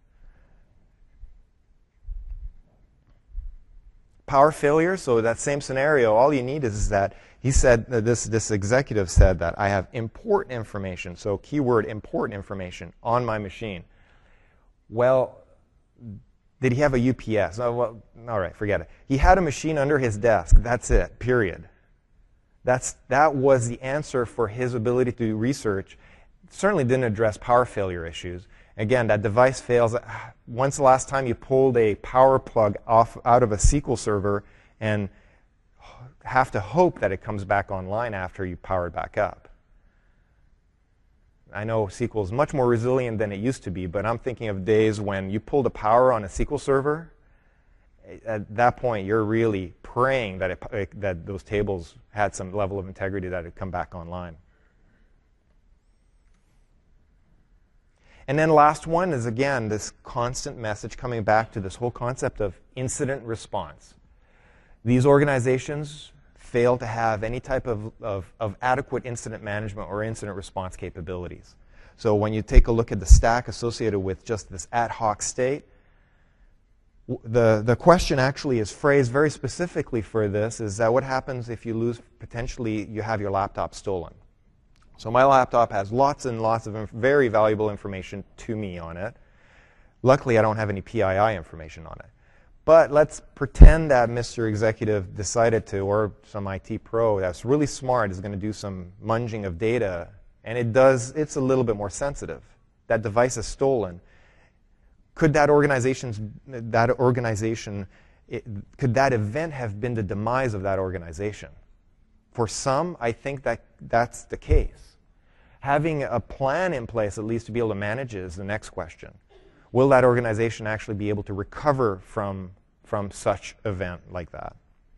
S1: Power failure, so that same scenario, all you need is, is that he said, that this, this executive said that I have important information, so keyword important information, on my machine. Well, did he have a U P S? Oh, well, all right, forget it. He had a machine under his desk. That's it, period. That's, that was the answer for his ability to do research. Certainly didn't address power failure issues. Again, that device fails. When's the last time you pulled a power plug off out of a S Q L server and have to hope that it comes back online after you power it back up? I know S Q L is much more resilient than it used to be, but I'm thinking of days when you pulled a power on a S Q L server. At that point, you're really praying that, it, that those tables had some level of integrity that it come back online. And then last one is, again, this constant message coming back to this whole concept of incident response. These organizations fail to have any type of, of, of adequate incident management or incident response capabilities. So when you take a look at the stack associated with just this ad hoc state, the, the question actually is phrased very specifically for this, is that what happens if you lose, potentially you have your laptop stolen? So my laptop has lots and lots of inf- very valuable information to me on it. Luckily, I don't have any P I I information on it. But let's pretend that Mister Executive decided to, or some I T pro that's really smart is going to do some munging of data, and it does, it's a little bit more sensitive. That device is stolen. Could that organization's, that organization, it, could that event have been the demise of that organization? For some, I think that that's the case. Having a plan in place, at least to be able to manage it, is the next question. Will that organization actually be able to recover from, from such event like that?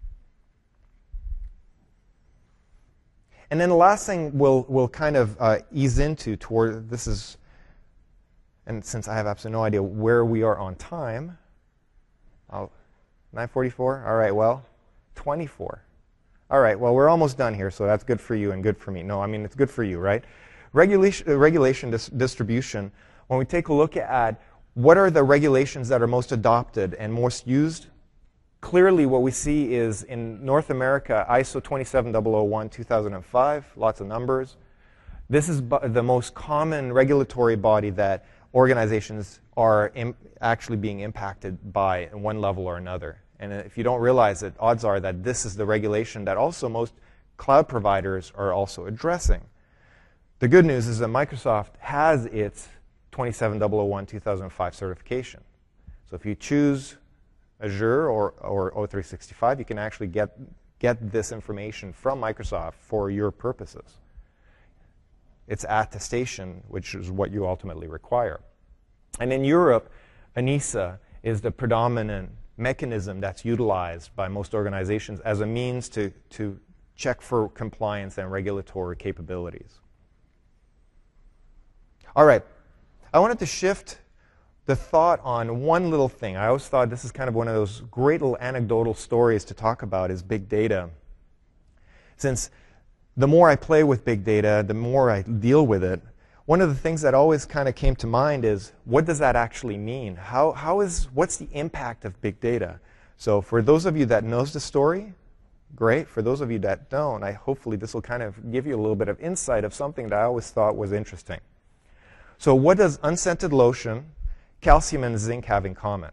S1: And then the last thing we'll, we'll kind of uh, ease into toward, this is, and since I have absolutely no idea where we are on time, I'll, nine forty-four? All right, well, twenty-four. All right, well, we're almost done here, so that's good for you and good for me. No, I mean, it's good for you, right? Regulation, uh, regulation dis- distribution, when we take a look at what are the regulations that are most adopted and most used, clearly what we see is in North America, I S O twenty-seven thousand one two thousand five, lots of numbers. This is bu- the most common regulatory body that organizations are Im- actually being impacted by in one level or another. And if you don't realize it, odds are that this is the regulation that also most cloud providers are also addressing. The good news is that Microsoft has its twenty-seven thousand one two thousand five certification. So if you choose Azure or, or O three sixty-five, you can actually get, get this information from Microsoft for your purposes. It's attestation, which is what you ultimately require. And in Europe, ANISA is the predominant mechanism that's utilized by most organizations as a means to, to check for compliance and regulatory capabilities. All right, I wanted to shift the thought on one little thing. I always thought this is kind of one of those great little anecdotal stories to talk about is big data. Since the more I play with big data, the more I deal with it, one of the things that always kind of came to mind is, what does that actually mean? How, how is, what's the impact of big data? So for those of you that knows the story, great. For those of you that don't, I hopefully this will kind of give you a little bit of insight of something that I always thought was interesting. So what does unscented lotion, calcium, and zinc have in common?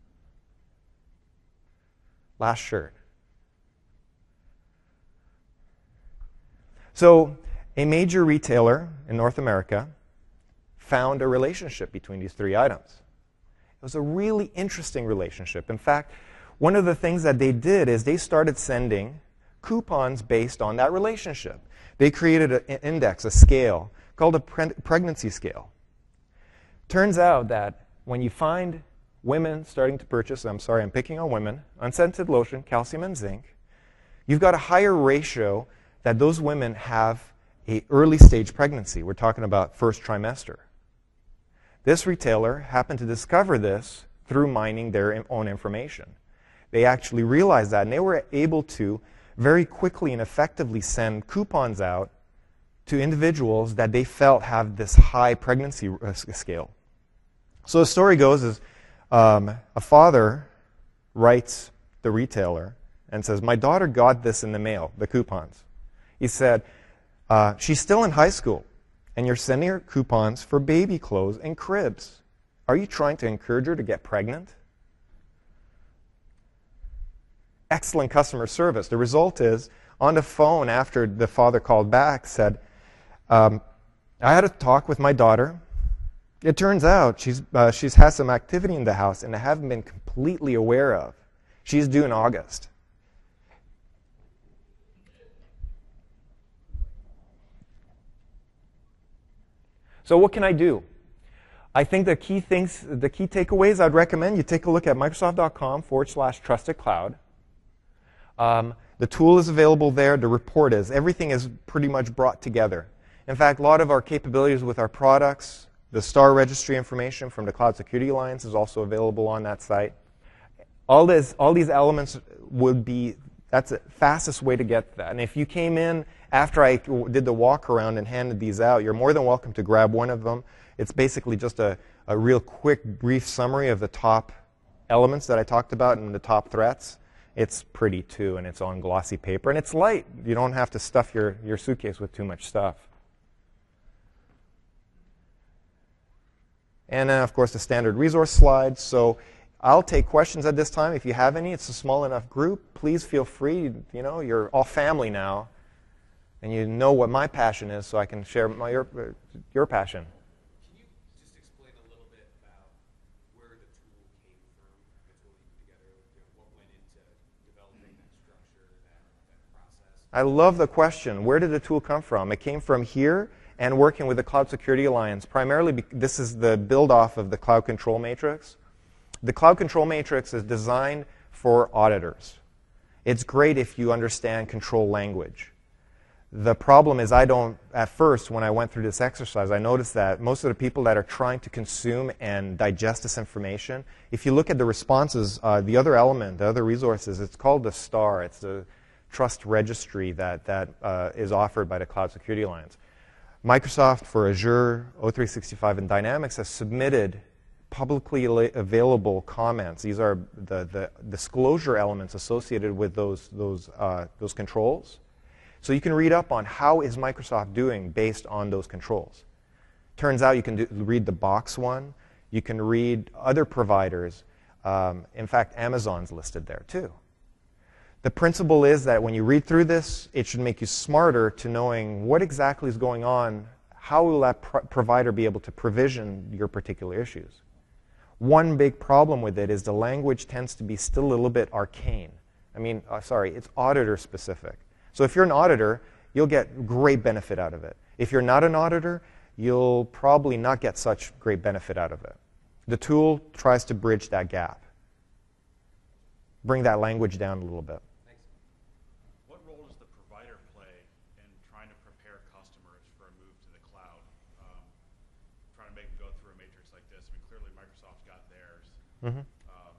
S1: Last shirt. So a major retailer in North America found a relationship between these three items. It was a really interesting relationship. In fact, one of the things that they did is they started sending coupons based on that relationship. They created an index, a scale, called a pre- pregnancy scale. Turns out that when you find women starting to purchase, I'm sorry, I'm picking on women, unscented lotion, calcium, and zinc, you've got a higher ratio that those women have a early stage pregnancy. We're talking about first trimester. This retailer happened to discover this through mining their own information. They actually realized that, and they were able to very quickly and effectively send coupons out to individuals that they felt have this high pregnancy risk scale. So the story goes is um, a father writes the retailer and says, my daughter got this in the mail, the coupons. He said, uh, she's still in high school, and you're sending her coupons for baby clothes and cribs. Are you trying to encourage her to get pregnant? Excellent customer service. The result is, on the phone after the father called back, said, um, I had a talk with my daughter. It turns out she's, uh, she's had some activity in the house and I haven't been completely aware of. She's due in August. So what can I do? I think the key things, the key takeaways I'd recommend you take a look at Microsoft.com forward slash trusted cloud. Um, the tool is available there. The report is. Everything is pretty much brought together. In fact, a lot of our capabilities with our products, the STAR registry information from the Cloud Security Alliance is also available on that site. All, this, all these elements would be, that's the fastest way to get that. And if you came in after I did the walk around and handed these out, you're more than welcome to grab one of them. It's basically just a, a real quick, brief summary of the top elements that I talked about and the top threats. It's pretty, too, and it's on glossy paper. And it's light. You don't have to stuff your, your suitcase with too much stuff. And then, of course, the standard resource slides. So I'll take questions at this time. If you have any, it's a small enough group. Please feel free. You know, you're all family now. And you know what my passion is, so I can share my, your, your passion.
S2: Can you just explain a little bit about where the tool came from, the tool you put together, you know, what went into developing that structure, that, that process?
S1: I love the question. Where did the tool come from? It came from here and working with the Cloud Security Alliance. Primarily, this is the build-off of the Cloud Control Matrix. The Cloud Control Matrix is designed for auditors. It's great if you understand control language. The problem is I don't, at first, when I went through this exercise, I noticed that most of the people that are trying to consume and digest this information, if you look at the responses, uh, the other element, the other resources, it's called the STAR. It's the trust registry that, that uh, is offered by the Cloud Security Alliance. Microsoft for Azure, O three sixty-five, and Dynamics has submitted publicly available comments. These are the, the disclosure elements associated with those, those, uh, those controls. So you can read up on how is Microsoft doing based on those controls. Turns out you can do, read the Box one. You can read other providers. Um, in fact, Amazon's listed there too. The principle is that when you read through this, it should make you smarter to knowing what exactly is going on. How will that pro- provider be able to provision your particular issues? One big problem with it is the language tends to be still a little bit arcane. I mean, uh, sorry, it's auditor specific. So if you're an auditor, you'll get great benefit out of it. If you're not an auditor, you'll probably not get such great benefit out of it. The tool tries to bridge that gap. Bring that language down a little bit.
S2: Thanks.
S3: What role does the provider play in trying to prepare customers for a move to the cloud? Um, trying to make them go through a matrix like this. this? I mean, clearly Microsoft's got theirs.
S1: Mm-hmm.
S3: Um,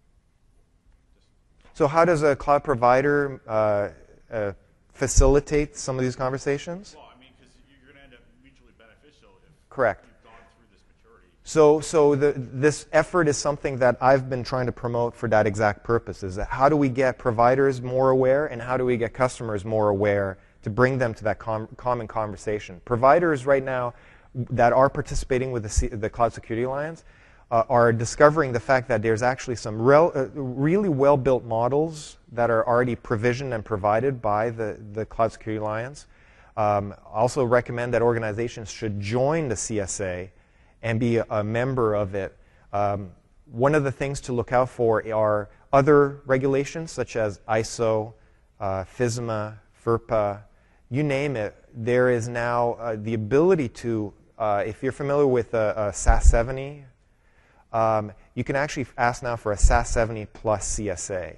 S3: just
S1: So how does a cloud provider uh, uh, facilitate some of these conversations?
S3: Well, I mean, because you're going to end up mutually beneficial if
S1: Correct.
S3: you've gone through this maturity.
S1: So, so the, this effort is something that I've been trying to promote for that exact purpose, is that how do we get providers more aware and how do we get customers more aware to bring them to that com- common conversation. Providers right now that are participating with the, C- the Cloud Security Alliance uh, are discovering the fact that there's actually some rel- uh, really well-built models that are already provisioned and provided by the, the Cloud Security Alliance. Um, also recommend that organizations should join the C S A and be a, a member of it. Um, one of the things to look out for are other regulations such as I S O, uh, FISMA, FERPA, you name it. There is now uh, the ability to, uh, if you're familiar with a, a S A S seventy, um, you can actually ask now for a S A S seventy plus C S A,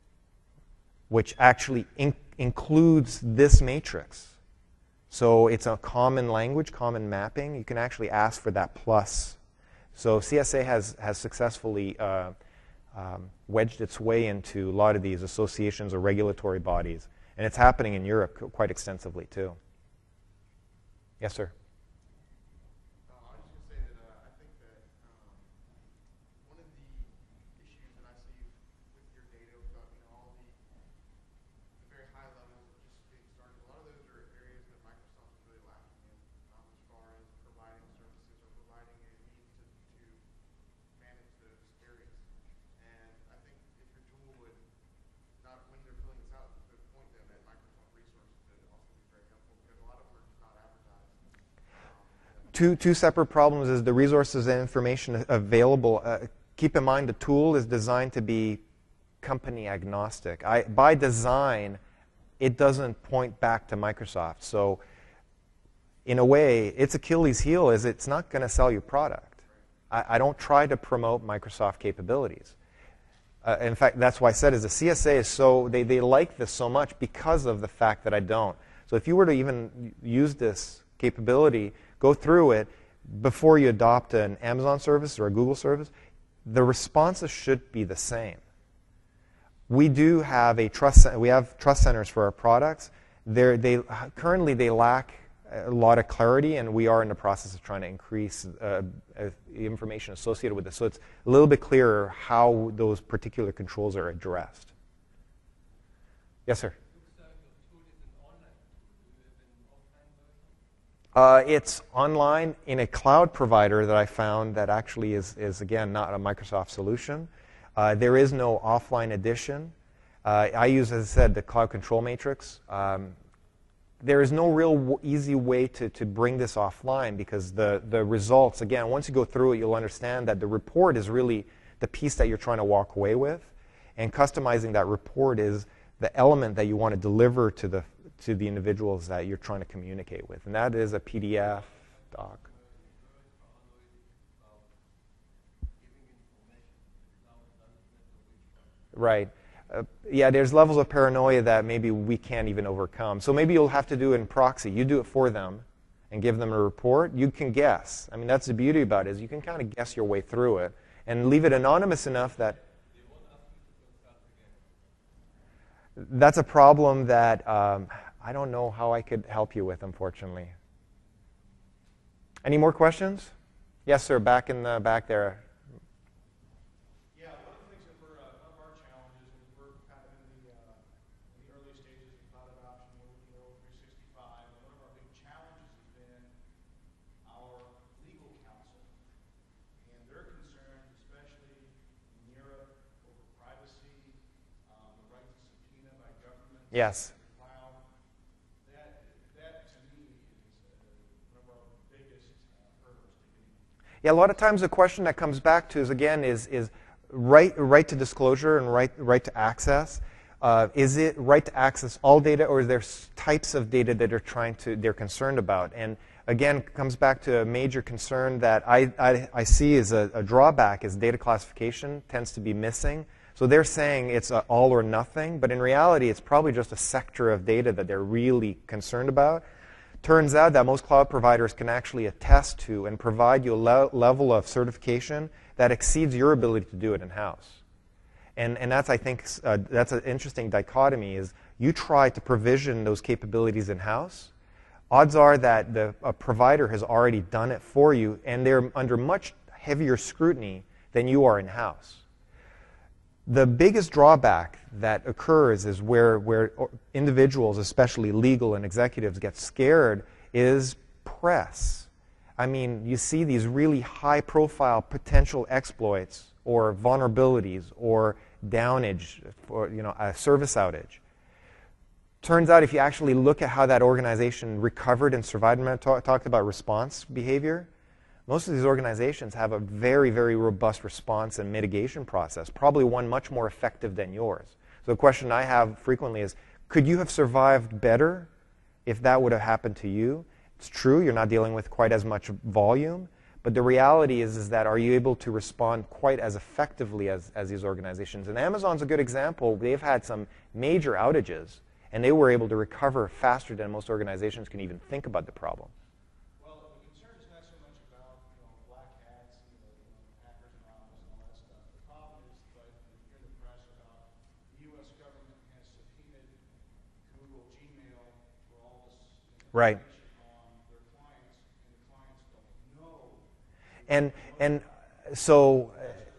S1: which actually in- includes this matrix. So it's a common language, common mapping. You can actually ask for that plus. So C S A has, has successfully uh, um, wedged its way into a lot of these associations or regulatory bodies. And it's happening in Europe quite extensively, too. Yes, sir?
S4: Uh, I was just going to say that uh, I think that um, one of the issues that I see with your data, without you know, all the, the very high levels of just getting started, a lot of those are areas that Microsoft is really lacking in, um, as far as providing services or providing a means to, to manage those areas. And I think if your tool would, not when they're filling this out, to point them at Microsoft resources, that would also be very helpful, because a lot of them are just not advertised.
S1: Two, two separate problems is the resources and information available. Uh, keep in mind the tool is designed to be company agnostic. I, by design, it doesn't point back to Microsoft. So in a way, its Achilles heel is it's not going to sell you product. I, I don't try to promote Microsoft capabilities. Uh, in fact, that's why I said is the C S A is so, they, they like this so much because of the fact that I don't. So if you were to even use this capability, go through it before you adopt an Amazon service or a Google service, the responses should be the same. We do have a trust, we have trust centers for our products. They're, they currently they lack a lot of clarity, and we are in the process of trying to increase uh, uh, information associated with this. So it's a little bit clearer how those particular controls are addressed. Yes, sir. Uh, it's online in a cloud provider that I found that actually is, is again, not a Microsoft solution. Uh, there is no offline edition. Uh, I use, as I said, the Cloud Control Matrix. Um, there is no real w- easy way to, to bring this offline because the, the results, again, once you go through it, you'll understand that the report is really the piece that you're trying to walk away with. And customizing that report is the element that you want to deliver to the to the individuals that you're trying to communicate with. And that is a P D F doc. Right. Uh, yeah, there's levels of paranoia that maybe we can't even overcome. So maybe you'll have to do it in proxy. You do it for them and give them a report. You can guess. I mean, that's the beauty about it, is you can kind of guess your way through it and leave it anonymous enough that that's a problem that um, I don't know how I could help you with, unfortunately. Any more questions? Yes, sir, back in the back there.
S4: Yeah, one of the things that we're, uh, one of our challenges is we're kind of in the, uh, in the early stages of cloud adoption with the old three sixty-five, and one of our big challenges has been our legal counsel and their concerns, especially in Europe, over privacy, um, the right to subpoena by government.
S1: Yes.
S4: Cloud. That, that to me is uh, one of our biggest uh, hurdles to getting.
S1: Yeah, a lot of times the question that comes back to is, again, is, is right, right to disclosure and right, right to access. Uh, is it right to access all data, or is there s- types of data that are trying to, they're concerned about? And again, comes back to a major concern that I, I, I see as a, a drawback is data classification tends to be missing. So they're saying it's a all or nothing, but in reality, it's probably just a sector of data that they're really concerned about. Turns out that most cloud providers can actually attest to and provide you a le- level of certification that exceeds your ability to do it in-house. And, and that's, I think, uh, that's an interesting dichotomy, is you try to provision those capabilities in-house. Odds are that the a provider has already done it for you, and they're under much heavier scrutiny than you are in-house. The biggest drawback that occurs is where, where individuals, especially legal and executives, get scared is press. I mean, you see these really high-profile potential exploits or vulnerabilities or downage, or you know, a service outage. Turns out if you actually look at how that organization recovered and survived, and I talk, talked about response behavior, most of these organizations have a very, very robust response and mitigation process, probably one much more effective than yours. So the question I have frequently is, could you have survived better if that would have happened to you? It's true, you're not dealing with quite as much volume, but the reality is, is that are you able to respond quite as effectively as, as these organizations? And Amazon's a good example. They've had some major outages, and they were able to recover faster than most organizations can even think about the problem.
S4: Well, the concern is not so much about, you know, black hats and the, you know, hackers anonymous and all that stuff. The problem is, like, you hear the press about the U S government has subpoenaed Google Gmail for all this
S1: Right.
S4: information on their clients, and the clients don't know.
S1: And and so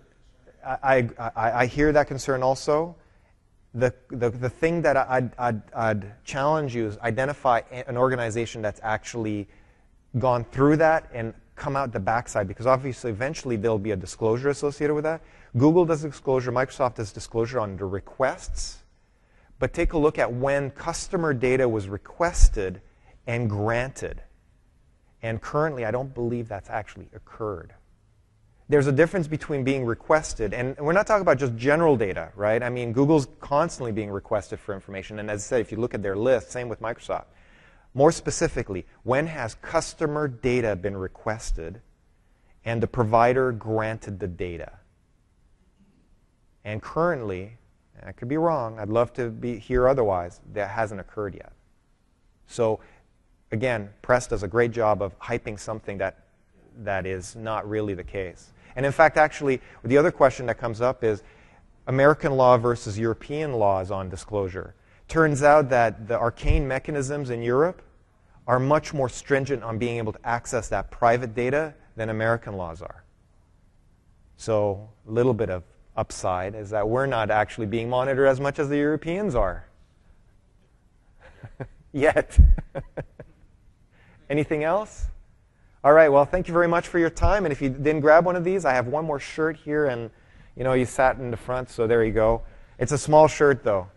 S1: uh, I, I, I hear that concern also. The, the, the thing that I'd, I'd, I'd challenge you is identify an organization that's actually gone through that and come out the backside, because obviously eventually there'll be a disclosure associated with that. Google does disclosure, Microsoft does disclosure on the requests, but take a look at when customer data was requested and granted. And currently, I don't believe that's actually occurred. There's a difference between being requested, and we're not talking about just general data, right? I mean, Google's constantly being requested for information, and as I said, if you look at their list, same with Microsoft. More specifically, when has customer data been requested and the provider granted the data? And currently, and I could be wrong, I'd love to be hear otherwise, that hasn't occurred yet. So, again, press does a great job of hyping something that that is not really the case. And in fact, actually, the other question that comes up is American law versus European laws on disclosure. Turns out that the arcane mechanisms in Europe are much more stringent on being able to access that private data than American laws are. So a little bit of upside is that we're not actually being monitored as much as the Europeans are. Yet. Anything else? All right, well, thank you very much for your time. And if you didn't grab one of these, I have one more shirt here. And, you know, you sat in the front, so there you go. It's a small shirt, though.